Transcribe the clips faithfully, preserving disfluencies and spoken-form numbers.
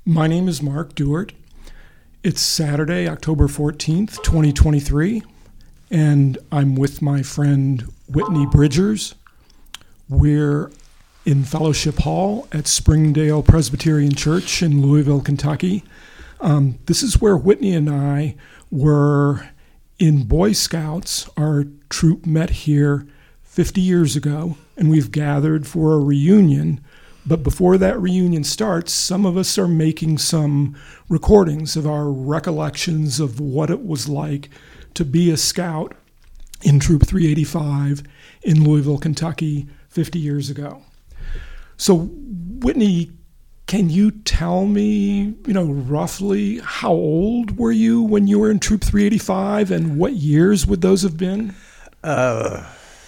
My name is Mark Dewart. It's Saturday, October fourteenth, twenty twenty-three, and I'm with my friend Whitney Bridgers. We're in Fellowship Hall at Springdale Presbyterian Church in Louisville, Kentucky. Um, this is where Whitney and I were in Boy Scouts. Our troop met here fifty years ago, and we've gathered for a reunion. But before that reunion starts, some of us are making some recordings of our recollections of what it was like to be a scout in Troop three eighty-five in Louisville, Kentucky, fifty years ago. So, Whitney, can you tell me, you know, roughly how old were you when you were in Troop three eighty-five, and what years would those have been? Uh,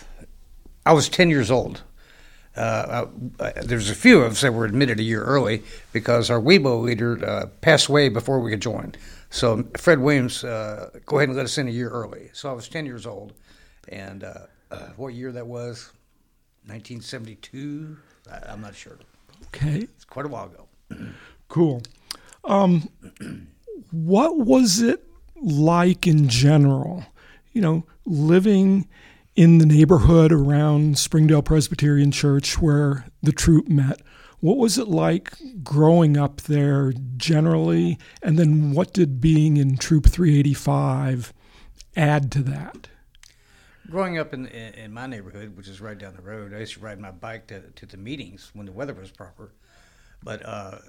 I was ten years old. Uh, uh, there's a few of us that were admitted a year early because our WeBo leader uh, passed away before we could join. So Fred Williams, uh, go ahead and let us in a year early. So I was ten years old, and uh, uh, what year that was? nineteen seventy-two? I, I'm not sure. Okay. It's quite a while ago. Cool. Um, what was it like in general, you know, living in the neighborhood around Springdale Presbyterian Church where the troop met? What was it like growing up there generally? And then what did being in Troop three eighty-five add to that? Growing up in, in in my neighborhood, which is right down the road, I used to ride my bike to, to the meetings when the weather was proper. But uh,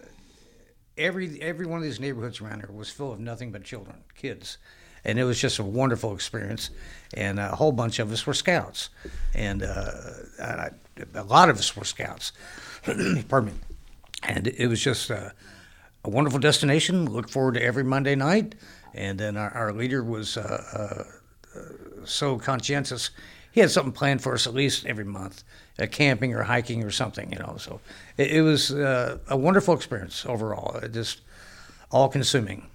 every every one of these neighborhoods around here was full of nothing but children, kids. And it was just a wonderful experience. And a whole bunch of us were scouts. And uh, I, a lot of us were scouts. Pardon me. And it was just uh, a wonderful destination. Look forward to every Monday night. And then our, our leader was uh, uh, so conscientious. He had something planned for us at least every month, uh, camping or hiking or something, you know. So it, it was uh, a wonderful experience overall, it just all-consuming.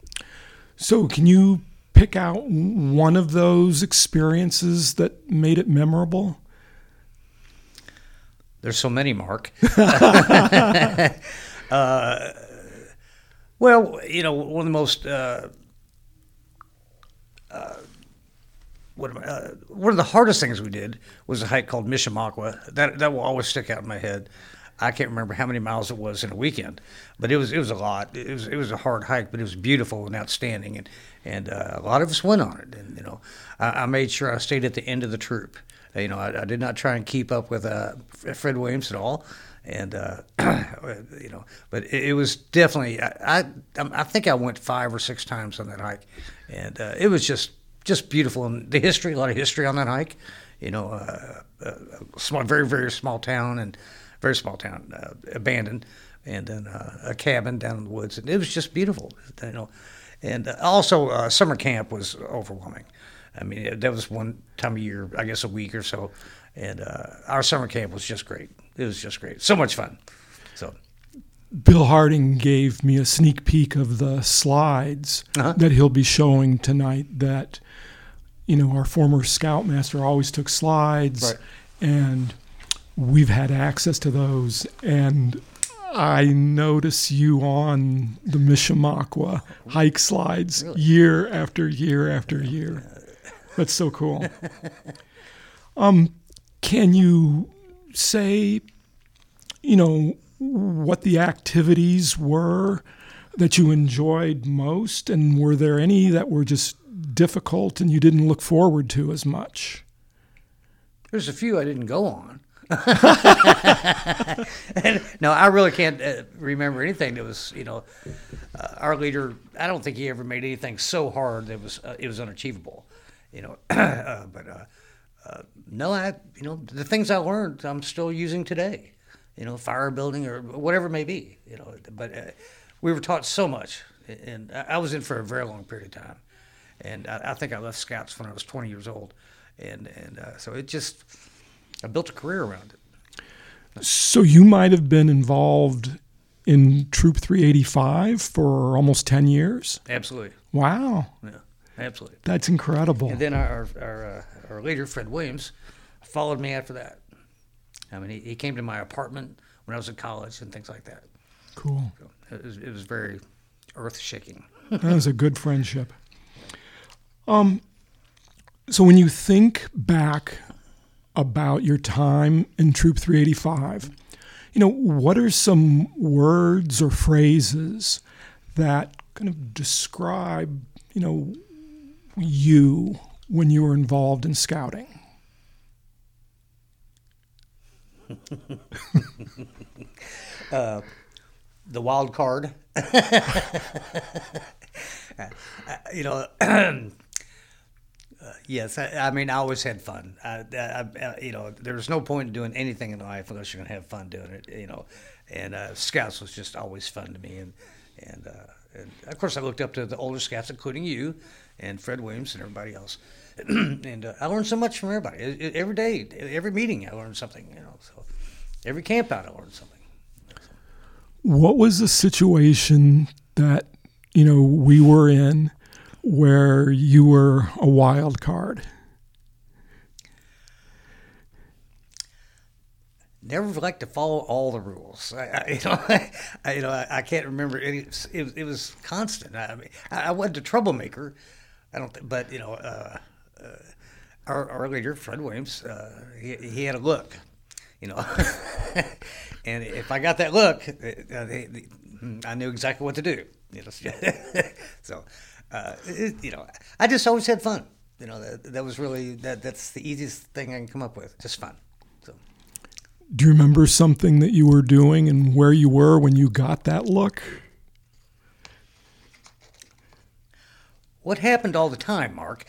So can you pick out one of those experiences that made it memorable? There's so many, Mark. uh, well, you know, one of the most uh, uh, what am I, uh, one of the hardest things we did was a hike called Mishawaka. That that will always stick out in my head. I can't remember how many miles it was in a weekend, but it was it was a lot. It was it was a hard hike, but it was beautiful and outstanding, and and uh, a lot of us went on it. And you know, I, I made sure I stayed at the end of the troop. You know, I, I did not try and keep up with uh, Fred Williams at all, and uh, you know, but it, it was definitely. I, I I think I went five or six times on that hike, and uh, it was just just beautiful. And the history, a lot of history on that hike. You know, uh, a small, very very small town and. Very small town, uh, abandoned, and then uh, a cabin down in the woods. And it was just beautiful, you know. And uh, also, uh, summer camp was overwhelming. I mean, that was one time a year, I guess a week or so. And uh, our summer camp was just great. It was just great. So much fun. So, Bill Harding gave me a sneak peek of the slides uh-huh. that he'll be showing tonight that, you know, our former scoutmaster always took slides. Right. And we've had access to those, and I notice you on the Mishawaka hike slides really? year after year after year. That's so cool. um, can you say, you know, what the activities were that you enjoyed most, and were there any that were just difficult and you didn't look forward to as much? There's a few I didn't go on. No, I really can't uh, remember anything that was, you know, uh, our leader. I don't think he ever made anything so hard that was uh, it was unachievable, you know. uh, but uh, uh, no, I, you know, the things I learned, I'm still using today, you know, fire building or whatever it may be, you know. But uh, we were taught so much, and I was in for a very long period of time, and I, I think I left Scouts when I was twenty years old, and and uh, so it just. I built a career around it. So you might have been involved in Troop three eighty-five for almost ten years? Absolutely. Wow. Yeah, absolutely. That's incredible. And then our our, uh, our leader, Fred Williams, followed me after that. I mean, he, he came to my apartment when I was in college and things like that. Cool. So it was, it was very earth-shaking. That was a good friendship. Um, so when you think back about your time in Troop three eighty-five, you know, what are some words or phrases that kind of describe, you know, you when you were involved in scouting? uh, the wild card. uh, you know, uh, yes, I, I mean, I always had fun. I, I, I, you know, there's no point in doing anything in life unless you're going to have fun doing it, you know. And uh, Scouts was just always fun to me. And, and, uh, and, of course, I looked up to the older Scouts, including you and Fred Williams and everybody else. and uh, I learned so much from everybody. It, it, every day, every meeting, I learned something, you know. So every camp out, I learned something. What was the situation that, you know, we were in where you were a wild card? Never liked to follow all the rules. I, I, you know, I, I, you know, I, I can't remember any. It, was- it was constant. I mean, I, I wasn't a troublemaker. I don't. Think, but you know, uh, uh, our, our leader, Fred Williams, uh, he, he had a look. You know, and if I got that look, uh, they, they, I knew exactly what to do. You know, so uh, it, you know, I just always had fun. You know, that, that was really that. That's the easiest thing I can come up with. Just fun. So. Do you remember something that you were doing and where you were when you got that look? What happened all the time, Mark?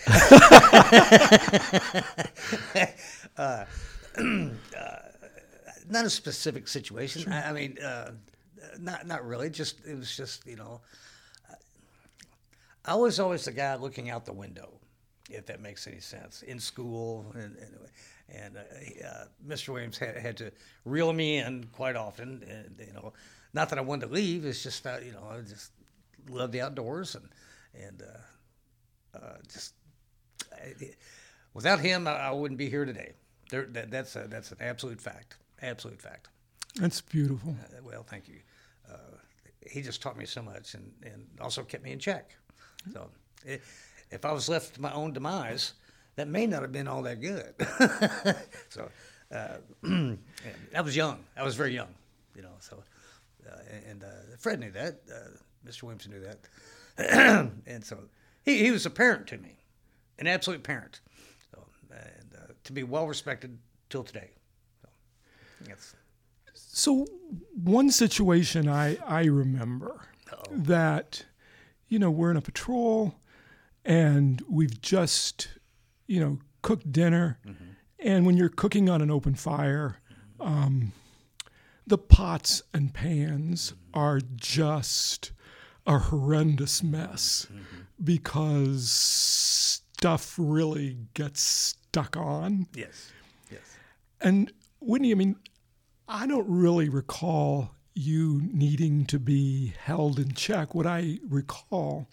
uh, uh, not a specific situation. Sure. I, I mean, uh, not not really. Just it was just you know, I was always the guy looking out the window, if that makes any sense, in school, and and, and uh, uh, Mister Williams had had to reel me in quite often, and you know, not that I wanted to leave. It's just uh, you know, I just love the outdoors, and and uh, uh, just I, without him, I, I wouldn't be here today. There, that, that's a, that's an absolute fact. Absolute fact. That's beautiful. Uh, well, thank you. Uh, he just taught me so much, and, and also kept me in check. So, it, if I was left to my own demise, that may not have been all that good. so, uh, I was young. I was very young, you know. So, uh, and uh, Fred knew that. Uh, Mister Williams knew that, and so he, he was a parent to me, an absolute parent. So, and uh, to be well respected till today. So, yes. So one situation I, I remember Uh-oh. that, you know, we're in a patrol and we've just, you know, cooked dinner. Mm-hmm. And when you're cooking on an open fire, um, the pots and pans mm-hmm. are just a horrendous mess mm-hmm. because stuff really gets stuck on. Yes, yes. And Whitney, I mean, I don't really recall you needing to be held in check. What I recall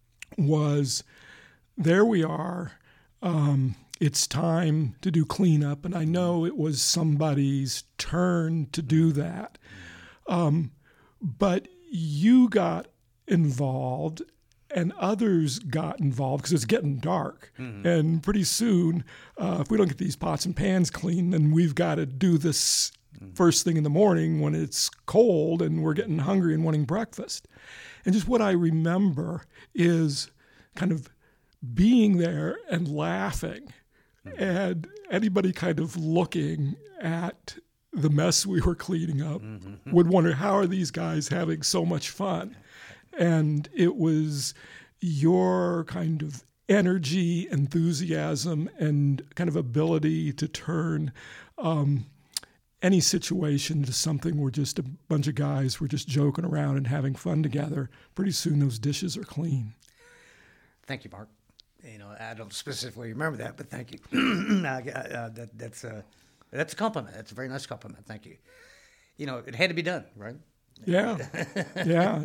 was there we are. Um, it's time to do cleanup, and I know it was somebody's turn to do that. Um, but you got involved, and others got involved because it's getting dark. Mm-hmm. And pretty soon, uh, if we don't get these pots and pans clean, then we've got to do this first thing in the morning when it's cold and we're getting hungry and wanting breakfast. And just what I remember is kind of being there and laughing mm-hmm. and anybody kind of looking at the mess we were cleaning up mm-hmm. would wonder, how are these guys having so much fun? And it was your kind of energy, enthusiasm, and kind of ability to turn um, any situation to something where just a bunch of guys were just joking around and having fun together. Pretty soon those dishes are clean. Thank you, Mark. You know, I don't specifically remember that, but thank you. uh, that, that's, a, that's a compliment. That's a very nice compliment. Thank you. You know, it had to be done, right? Yeah, yeah.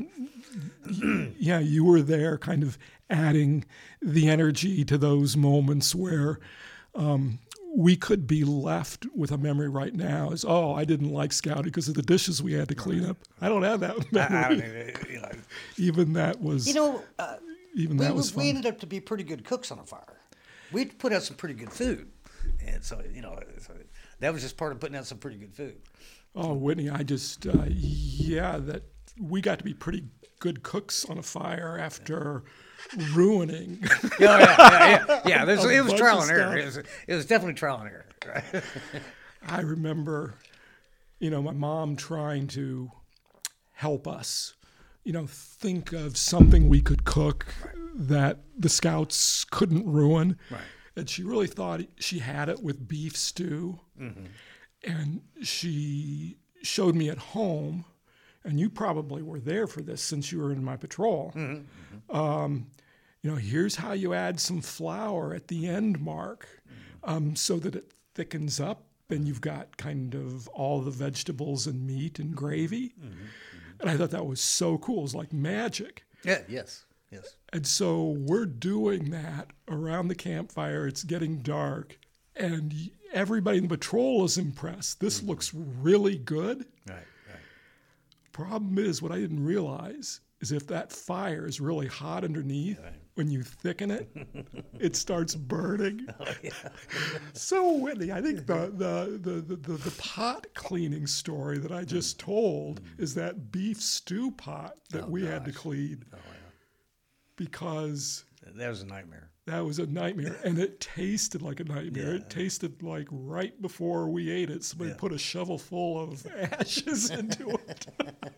Yeah, you were there kind of adding the energy to those moments where um, we could be left with a memory right now as, oh, I didn't like scouting because of the dishes we had to clean up. I don't have that memory. I, I don't even, you know, even that was, you know, uh, even we, that was we fun. ended up to be pretty good cooks on a fire. We put out some pretty good food, and so you know, so that was just part of putting out some pretty good food. Oh, Whitney, I just, uh, yeah, that we got to be pretty good cooks on a fire after ruining. Oh, yeah, yeah, yeah. yeah there's, A it was bunch trial of and error. stuff. It was, it was definitely trial and error. Right? I remember, you know, my mom trying to help us, you know, think of something we could cook that the scouts couldn't ruin. Right. And she really thought she had it with beef stew. Mm-hmm. And she showed me at home, and you probably were there for this since you were in my patrol. Mm-hmm. Mm-hmm. Um, you know, here's how you add some flour at the end mark, mm-hmm. um, so that it thickens up and you've got kind of all the vegetables and meat and gravy. Mm-hmm. Mm-hmm. And I thought that was so cool. It was like magic. Yeah, yes, yes. And so we're doing that around the campfire. It's getting dark. And everybody in the patrol is impressed. This mm-hmm. looks really good. Right, right. Problem is, what I didn't realize is if that fire is really hot underneath, right. when you thicken it, it starts burning. Oh, yeah. So, Whitney, I think the the, the, the the pot cleaning story that I just told mm. is that beef stew pot that oh, we gosh. had to clean. Oh, yeah. Because that was a nightmare. That was a nightmare, and it tasted like a nightmare. Yeah. It tasted like right before we ate it, somebody yeah. put a shovel full of ashes into it.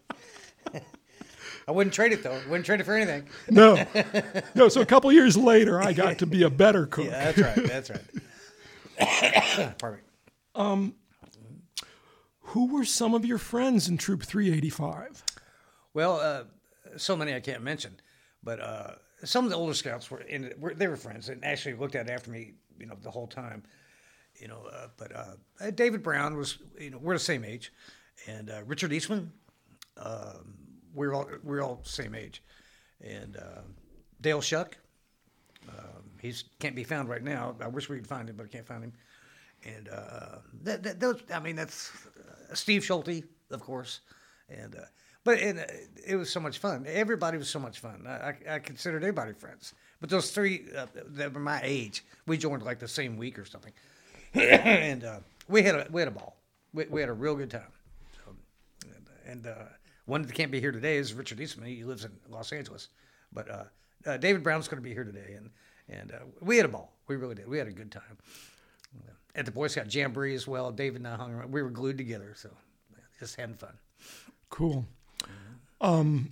I wouldn't trade it, though. Wouldn't trade it for anything. No. No, so a couple years later, I got to be a better cook. Yeah, that's right. That's right. Perfect. Um, who were some of your friends in Troop three eighty-five? Well, uh, so many I can't mention, but uh, some of the older scouts were in. Were, they were friends and actually looked out after me, you know, the whole time. You know, uh, but uh, David Brown was, you know, we're the same age, and uh, Richard Eastman, um, we're all we're all the same age, and uh, Dale Shuck, um, he's can't be found right now. I wish we could find him, but I can't find him. And uh, that, that those, I mean, that's uh, Steve Schulte, of course, and. Uh, But and, uh, it was so much fun. Everybody was so much fun. I, I, I considered everybody friends. But those three uh, that were my age, we joined like the same week or something, and uh, we had a we had a ball. We, we had a real good time. So, and and uh, one that can't be here today is Richard Eastman. He lives in Los Angeles, but uh, uh, David Brown's going to be here today, and and uh, we had a ball. We really did. We had a good time. At the Boy Scout Jamboree as well. David and I hung around. We were glued together, so just having fun. Cool. Um,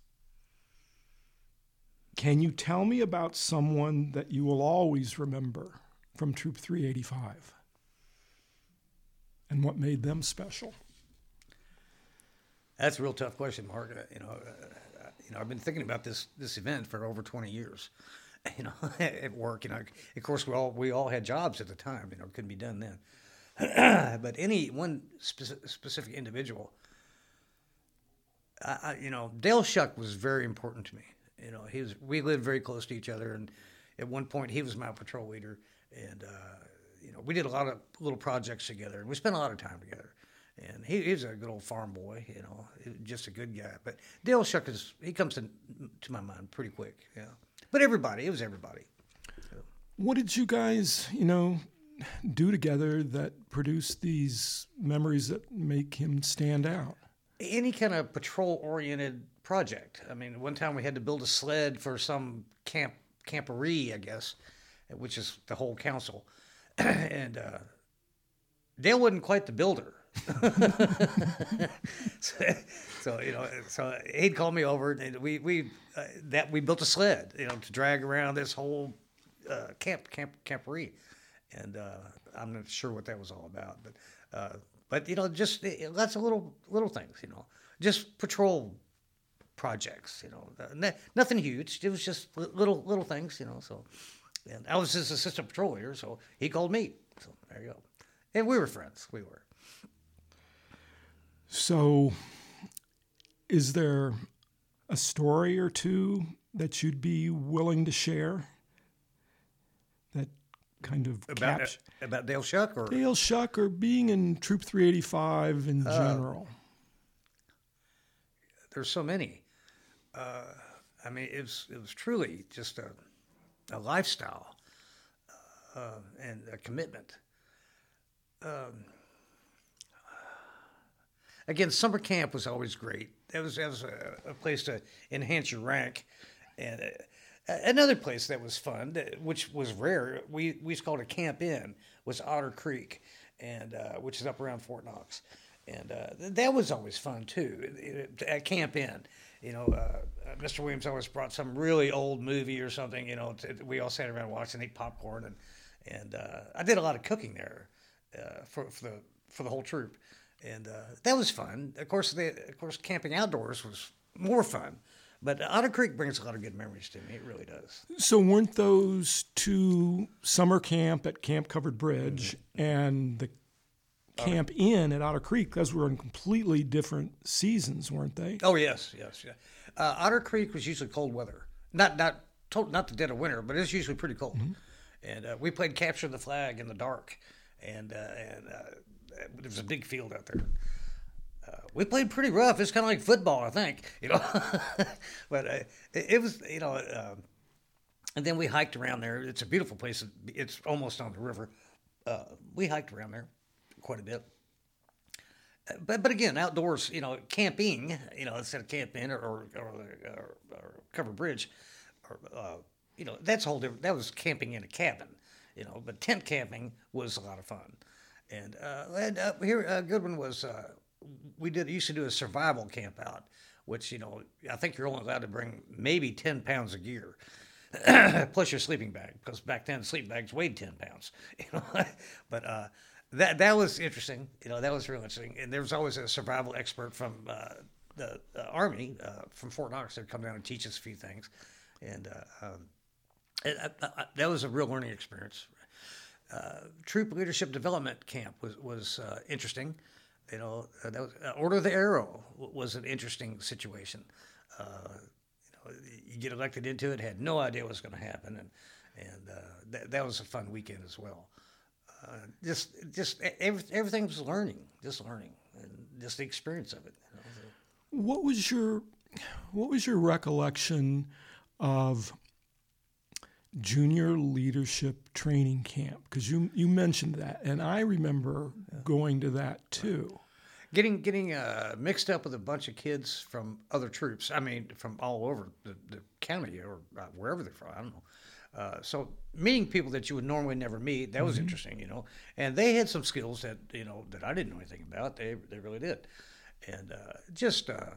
can you tell me about someone that you will always remember from Troop three eighty-five and what made them special? That's a real tough question, Mark. Uh, you know, uh, you know, I've been thinking about this this event for over twenty years. You know, at work. You know, of course, we all we all had jobs at the time. You know, it couldn't be done then. But any one speci- specific individual. I, you know, Dale Shuck was very important to me. You know, he was. We lived very close to each other, and at one point he was my patrol leader, and uh, you know, we did a lot of little projects together, and we spent a lot of time together. And he, he was a good old farm boy, you know, just a good guy. But Dale Shuck is he comes to to my mind pretty quick, yeah. But everybody, it was everybody. So. What did you guys, you know, do together that produced these memories that make him stand out? Any kind of patrol-oriented project. I mean, one time we had to build a sled for some camp camporee, I guess, which is the whole council. And uh, Dale wasn't quite the builder. so, so, you know, so he'd call me over, and we we uh, that we built a sled, you know, to drag around this whole uh, camp camp camporee, and uh, I'm not sure what that was all about, but. Uh, But, you know, just lots of little little things, you know, just patrol projects, you know, uh, nothing huge. It was just little little things, you know. So, and I was his assistant patrol leader, so he called me. So there you go. And we were friends. We were. So, is there a story or two that you'd be willing to share that kind of About capt- about Dale Shuck or Dale Shuck or being in Troop three eighty-five in Uh, general? there's so many. Uh, I mean, it was it was truly just a a lifestyle uh, and a commitment. Um, again, summer camp was always great. That was that was a, a place to enhance your rank, and uh, another place that was fun, that, which was rare. We we used to call it a camp in, was Otter Creek, and uh, which is up around Fort Knox. And uh, that was always fun too. At Camp In, you know, uh, Mister Williams always brought some really old movie or something. You know, to, we all sat around watching, ate popcorn, and and uh, I did a lot of cooking there uh, for for the for the whole troop, and uh, that was fun. Of course, the of course camping outdoors was more fun. But Otter Creek brings a lot of good memories to me. It really does. So weren't those two summer camp at Camp Covered Bridge Mm-hmm. and the Camp Inn at Otter Creek? Those were in completely different seasons, weren't they? Oh yes, yes, yeah. Uh, Otter Creek was usually cold weather, not not to- not the dead of winter, but it's usually pretty cold. Mm-hmm. And uh, we played capture the flag in the dark, and uh, and uh, there was a big field out there. Uh, we played pretty rough. It's kind of like football, I think, you know. But uh, it, it was, you know. Uh, and then we hiked around there. It's a beautiful place. It's almost on the river. Uh, we hiked around there quite a bit. But but again, outdoors, you know, camping, you know, instead of camping or or, or, or covered bridge, or uh, you know, that's a whole different. That was camping in a cabin, you know. But tent camping was a lot of fun. And, uh, and uh, here a good one was uh, we did used to do a survival camp out, which you know I think you're only allowed to bring maybe ten pounds of gear. Plus your sleeping bag, because back then sleeping bags weighed ten pounds, you know. But uh, that that was interesting, you know. That was real interesting, and there was always a survival expert from uh, the uh, Army uh, from Fort Knox that would come down and teach us a few things, and uh, um, it, I, I, that was a real learning experience. Uh, Troop Leadership Development Camp was was uh, interesting, you know. Uh, that was, uh, Order of the Arrow was an interesting situation. Uh, You get elected into it, had no idea what was going to happen, and and uh, that that was a fun weekend as well. Uh, just just every, everything was learning, just learning, and just the experience of it. You know, so. What was your what was your recollection of junior leadership training camp? Because you you mentioned that, and I remember yeah. going to that too. Getting getting uh, mixed up with a bunch of kids from other troops. I mean, from all over the, the county or uh, wherever they're from. I don't know. Uh, so meeting people that you would normally never meet, that was mm-hmm. interesting, you know. And they had some skills that you know that I didn't know anything about. They they really did, and uh, just uh,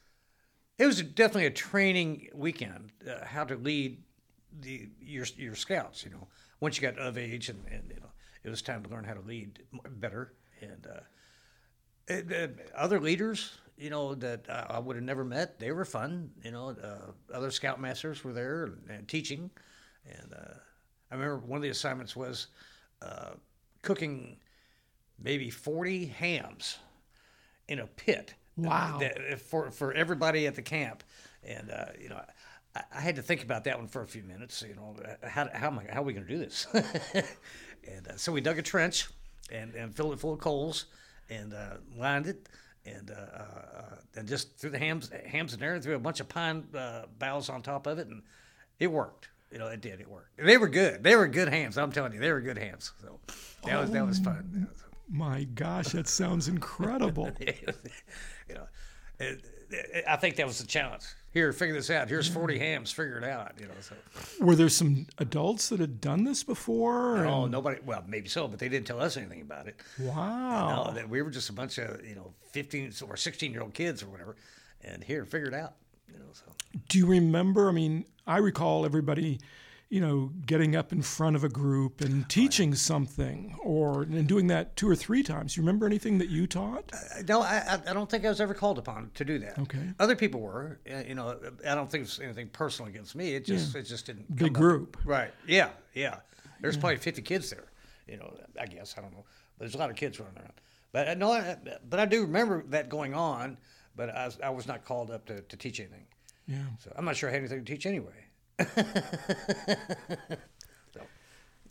it was definitely a training weekend. Uh, how to lead the your your scouts, you know. Once you got of age, and, and you know, it was time to learn how to lead better and. Uh, It, uh, other leaders, you know, that uh, I would have never met, they were fun. You know, uh, other scoutmasters were there and, and teaching. And uh, I remember one of the assignments was uh, cooking maybe forty hams in a pit. Wow. That, for for everybody at the camp. And, uh, you know, I, I had to think about that one for a few minutes. You know, how, how, am I, how are we going to do this? And uh, so we dug a trench and, and filled it full of coals. And uh, lined it, and uh, uh, and just threw the hams hams in there, and threw a bunch of pine uh, boughs on top of it, and it worked. You know, it did. It worked. They were good. They were good hams. I'm telling you, they were good hams. So that oh, was that was fun. My gosh, that sounds incredible. You know, it, it, I think that was the challenge. Here, figure this out. Here's forty hams. Figure it out. You know. So. Were there some adults that had done this before? No, and... nobody. Well, maybe so, but they didn't tell us anything about it. Wow. No, that we were just a bunch of you know fifteen or sixteen year old kids or whatever, and here, figure it out. You know. So. Do you remember? I mean, I recall everybody, you know, getting up in front of a group and teaching something, or and doing that two or three times. You remember anything that you taught? Uh, no, I, I don't think I was ever called upon to do that. Okay. Other people were. Uh, you know, I don't think it's anything personal against me. It just yeah. it just didn't. Big come group. Up. Right. Yeah. Yeah. There's yeah. probably fifty kids there. You know, I guess I don't know, but there's a lot of kids running around. But uh, no, I, but I do remember that going on. But I was, I was not called up to, to teach anything. Yeah. So I'm not sure I had anything to teach anyway. So.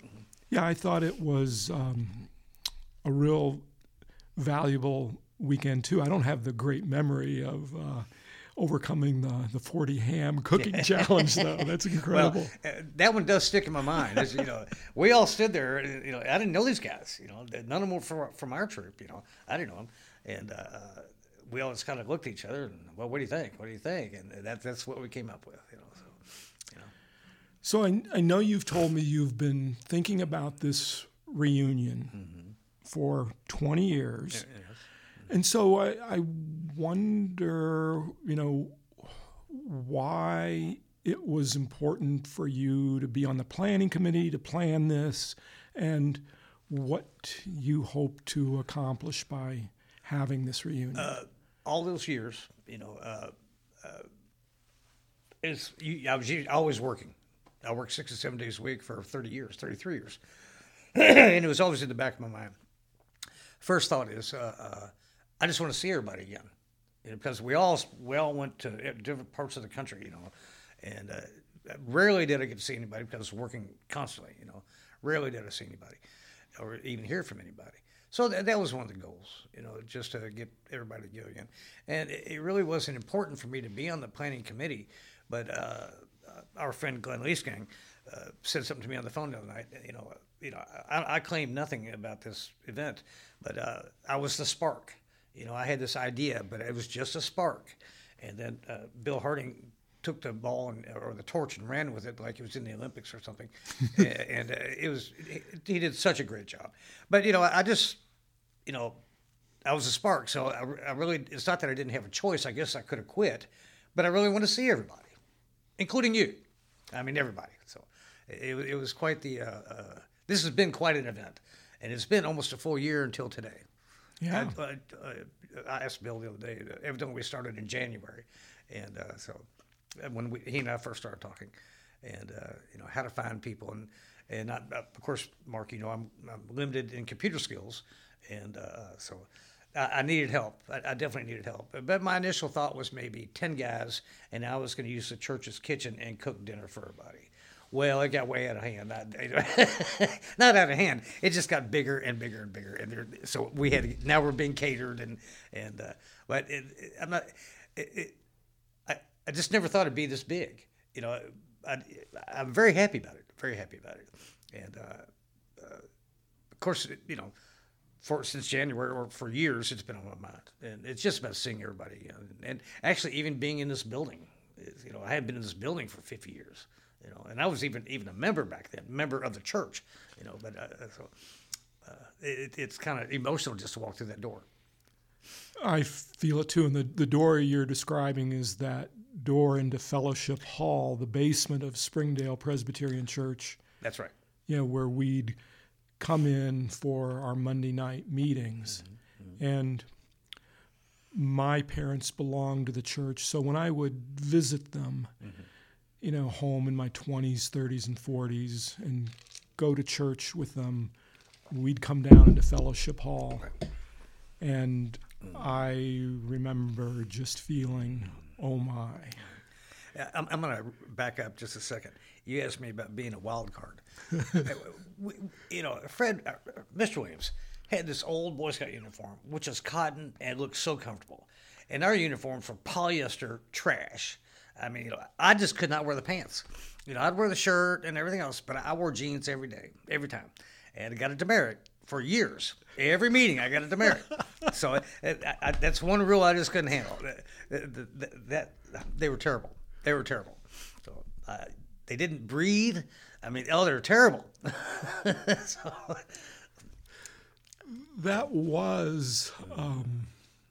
Yeah, I thought it was um, a real valuable weekend too. I don't have the great memory of uh, overcoming the the forty ham cooking yeah. challenge, though. That's incredible. Well, uh, that one does stick in my mind. As, you know, we all stood there. You know, I didn't know these guys. You know, none of them were from, from our troop. You know, I didn't know them, and uh, we all just kind of looked at each other and, well, what do you think? What do you think? And that that's what we came up with. You know, so you know. So I, I know you've told me you've been thinking about this reunion mm-hmm. for twenty years. Yeah, yes. And so I, I wonder, you know, why it was important for you to be on the planning committee to plan this, and what you hope to accomplish by having this reunion. Uh, all those years, you know, uh, uh, is you, I was always working. I worked six or seven days a week for thirty years, thirty-three years. And it was always in the back of my mind. First thought is, uh, uh, I just want to see everybody again. You know, because we all we all went to different parts of the country, you know, and uh, rarely did I get to see anybody because I was working constantly, you know. Rarely did I see anybody or even hear from anybody. So that, that was one of the goals, you know, just to get everybody to go again. And it, it really wasn't important for me to be on the planning committee, but uh, uh, our friend Glenn Leesgang uh, said something to me on the phone the other night. You know, you know, I, I claim nothing about this event, but uh, I was the spark. You know, I had this idea, but it was just a spark. And then uh, Bill Harding took the ball and, or the torch and ran with it like it was in the Olympics or something. and and uh, it was he did such a great job. But, you know, I just, you know, I was a spark. So I, I really, it's not that I didn't have a choice. I guess I could have quit. But I really want to see everybody, including you. I mean, everybody. So it, it was quite the, uh, uh, this has been quite an event. And it's been almost a full year until today. Yeah. I, I, I asked Bill the other day. Evidently, we started in January, and uh, so when we, he and I first started talking, and uh, you know how to find people, and and I, of course, Mark, you know I'm, I'm limited in computer skills, and uh, so I, I needed help. I, I definitely needed help. But my initial thought was maybe ten guys, and I was going to use the church's kitchen and cook dinner for everybody. Well, it got way out of hand. Not, not out of hand. It just got bigger and bigger and bigger, and there, so we had to, now we're being catered, and and uh, but it, it, I'm not. It, it, I I just never thought it'd be this big. You know, I, I'm very happy about it. Very happy about it, and uh, uh, of course, you know, for since January or for years, it's been on my mind, and it's just about seeing everybody, you know, and, and actually even being in this building. You know, I had been in this building for fifty years. You know, and I was even even a member back then, member of the church. You know, but uh, so uh, it, it's kind of emotional just to walk through that door. I feel it too, and the the door you're describing is that door into Fellowship Hall, the basement of Springdale Presbyterian Church. That's right. You know, where we'd come in for our Monday night meetings, mm-hmm. Mm-hmm. and my parents belonged to the church, so when I would visit them. Mm-hmm. You know, home in my twenties, thirties, and forties, and go to church with them, we'd come down into Fellowship Hall. And I remember just feeling, oh my. I'm, I'm going to back up just a second. You asked me about being a wild card. we, you know, Fred, uh, Mister Williams had this old Boy Scout uniform, which is cotton and looked so comfortable. And our uniforms were polyester trash. I mean, you know, I just could not wear the pants. You know, I'd wear the shirt and everything else, but I wore jeans every day, every time. And I got a demerit for years. Every meeting, I got a demerit. so it, it, I, that's one rule I just couldn't handle. That, that, that they were terrible. They were terrible. So uh, they didn't breathe. I mean, oh, they were terrible. so, that was um,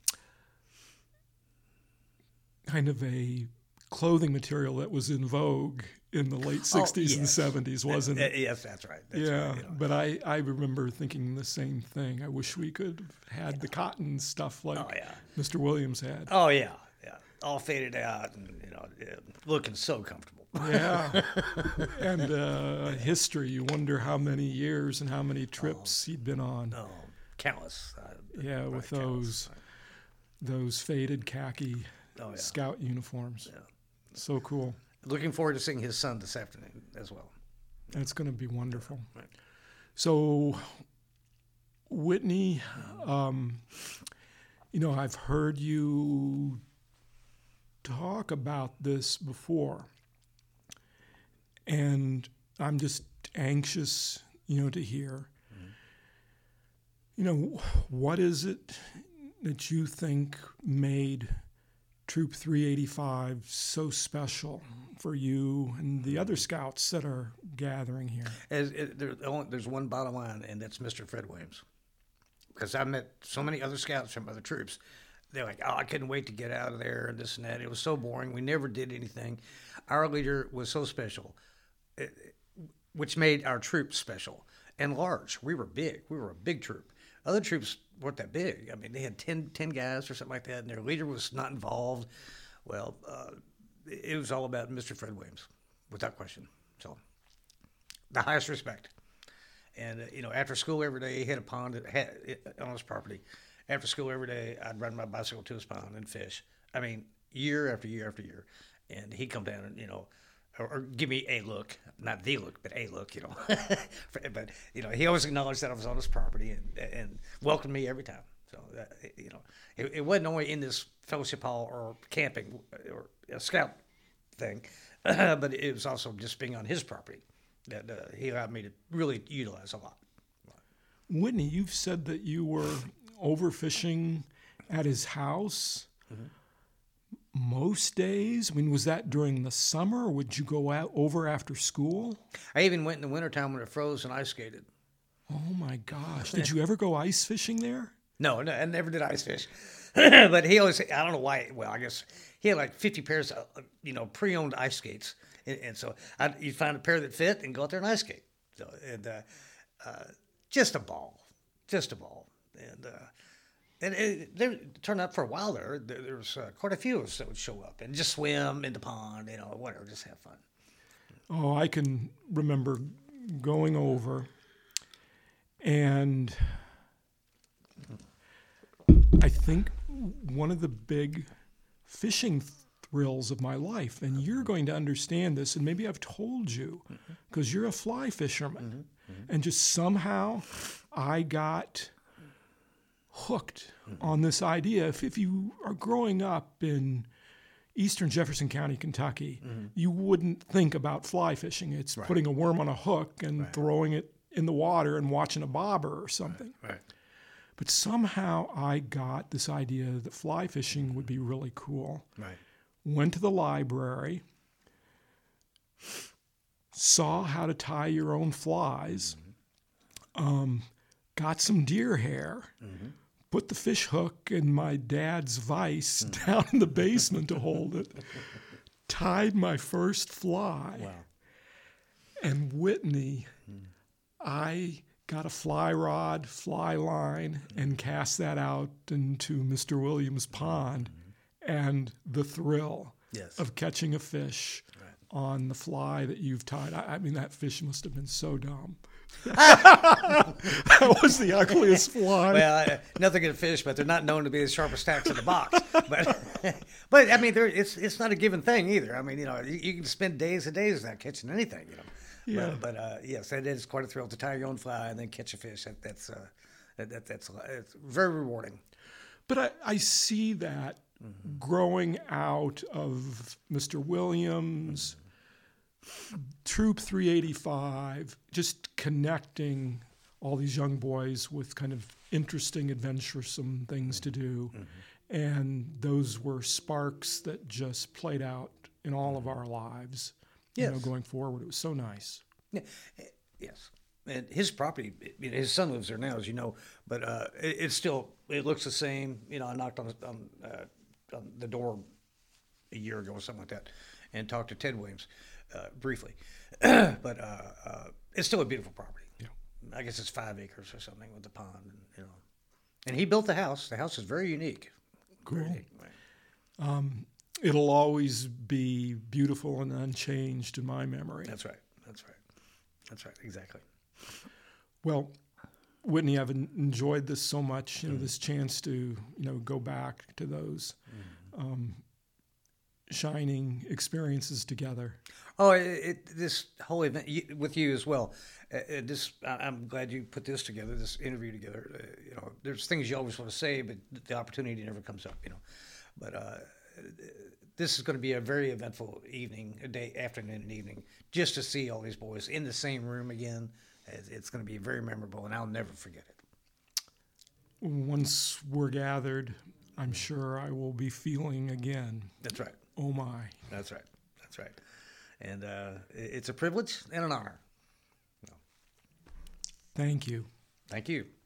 kind of a clothing material that was in vogue in the late sixties oh, yes. and seventies, wasn't it? Yes, that's right. That's yeah, right, you know. But I, I remember thinking the same thing. I wish we could have had yeah. the cotton stuff like oh, yeah. Mister Williams had. Oh, yeah, yeah. All faded out and, you know, looking so comfortable. yeah. And uh, history, you wonder how many years and how many trips oh, he'd been on. Oh, countless. Uh, yeah, with those, those faded khaki oh, yeah. scout uniforms. Yeah. So cool. Looking forward to seeing his son this afternoon as well. That's going to be wonderful. Right. So, Whitney, um, you know, I've heard you talk about this before, and I'm just anxious, you know, to hear. Mm-hmm. You know, what is it that you think made Troop three eighty-five so special for you and the other scouts that are gathering here? As, it, there, only, there's one bottom line, and that's Mister Fred Williams. Because I met so many other scouts from other troops. They're like, oh, I couldn't wait to get out of there and this and that. It was so boring. We never did anything. Our leader was so special, it, which made our troops special and large. We were big. We were a big troop. Other troops weren't that big. I mean, they had ten, ten guys or something like that, and their leader was not involved. Well, uh, it was all about Mister Fred Williams, without question. So, the highest respect. And, uh, you know, after school every day, he had a pond that had, on his property. After school every day, I'd ride my bicycle to his pond and fish. I mean, year after year after year. And he'd come down and, you know, or, or give me a look, not the look, but a look, you know. But, you know, he always acknowledged that I was on his property and, and welcomed me every time. So, that, you know, it, it wasn't only in this fellowship hall or camping or a scout thing, but it was also just being on his property that uh, he allowed me to really utilize a lot. Whitney, you've said that you were overfishing at his house. Mm-hmm. Most days? I mean, was that during the summer, or would you go out over after school? I even went in the wintertime when it froze and ice skated. Oh, my gosh. Did you ever go ice fishing there? No, no, I never did ice fish. But he always, I don't know why, well, I guess he had like fifty pairs of, you know, pre-owned ice skates. And, and so I'd, you'd find a pair that fit and go out there and ice skate. So, and uh, uh, just a ball. Just a ball. And, uh, And it, it turned out for a while there, there, there was uh, quite a few of us that would show up and just swim in the pond, you know, whatever, just have fun. Oh, I can remember going over, and I think one of the big fishing thrills of my life, and you're going to understand this, and maybe I've told you, because mm-hmm. you're a fly fisherman, mm-hmm. Mm-hmm. and just somehow I got hooked mm-hmm. on this idea. If, if you are growing up in eastern Jefferson County, Kentucky, mm-hmm. you wouldn't think about fly fishing. It's right. putting a worm on a hook and right. throwing it in the water and watching a bobber or something. Right. Right. But somehow I got this idea that fly fishing would be really cool. Right. Went to the library, saw how to tie your own flies, mm-hmm. um, got some deer hair, mm-hmm. put the fish hook in my dad's vise mm-hmm. down in the basement to hold it, tied my first fly. Wow. And Whitney, mm-hmm. I got a fly rod, fly line, mm-hmm. and cast that out into Mister Williams' pond. Mm-hmm. And the thrill yes. of catching a fish right. on the fly that you've tied. I, I mean, that fish must have been so dumb. That was the ugliest fly. Well, I, nothing against fish, but they're not known to be as sharp as tacks in the box. But, but I mean, it's it's not a given thing either. I mean, you know, you, you can spend days and days without catching anything. You know. Yeah. But, but uh, yes, it is quite a thrill to tie your own fly and then catch a fish. That, that's uh, that, that, that's it's very rewarding. But I, I see that mm-hmm. growing out of Mister Williams, mm-hmm. Troop three eighty-five, just connecting all these young boys with kind of interesting, adventuresome things mm-hmm. to do. Mm-hmm. And those were sparks that just played out in all of our lives. Yes. You know, going forward. It was so nice. Yeah. Yes. And his property, his son lives there now, as you know, but uh, it, it's still, it looks the same. You know, I knocked on, on, uh, on the door a year ago or something like that and talked to Ted Williams uh, briefly. But uh, uh, it's still a beautiful property. Yeah. I guess it's five acres or something with the pond, and, you know. And he built the house. The house is very unique. Cool. Very unique. Right. Um, it'll always be beautiful and unchanged in my memory. That's right. That's right. That's right. Exactly. Well, Whitney, I've enjoyed this so much, you know, mm. this chance to, you know, go back to those. Mm. Um, shining experiences together. Oh, it, it, this whole event you- with you as well. Uh, uh, this, I- I'm glad you put this together, this interview together. Uh, you know, there's things you always want to say, but the opportunity never comes up. You know, but uh, this is going to be a very eventful evening, a day, afternoon, and evening, just to see all these boys in the same room again. It's, it's going to be very memorable, and I'll never forget it. Once we're gathered, I'm sure I will be feeling again. That's right. Oh my. That's right. That's right. And uh, it- it's a privilege and an honor. Thank you. Thank you.